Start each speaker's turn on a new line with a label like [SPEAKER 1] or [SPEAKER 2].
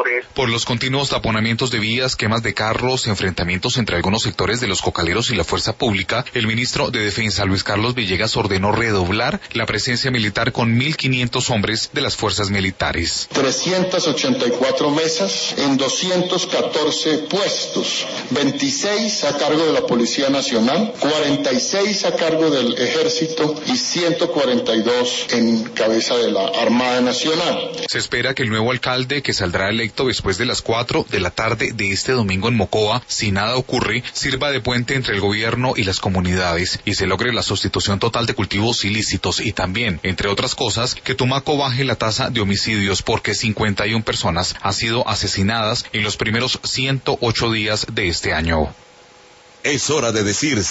[SPEAKER 1] trabajadores.
[SPEAKER 2] Por los continuos taponamientos de vías, quemas de carros, enfrentamientos entre algunos sectores de los cocaleros y la fuerza pública, el ministro de Defensa, Luis Carlos Villegas, ordenó redoblar la presencia militar con 1.500 hombres de las fuerzas militares.
[SPEAKER 3] 384 mesas en 214 puestos, 26 a cargo de la Policía Nacional, 46 a cargo del Ejército y 142 en cabeza de la Armada Nacional.
[SPEAKER 2] Se espera que el nuevo alcalde, que saldrá electo después de las 4 de la tarde de este domingo en Mocoa, si nada ocurre, sirva de puente entre el gobierno y las comunidades y se logre la sustitución total de cultivos ilícitos y también, entre otras cosas, que Tumaco baje la tasa de homicidios porque 51 personas han sido asesinadas en los primeros 108 días de este año.
[SPEAKER 4] Es hora de decir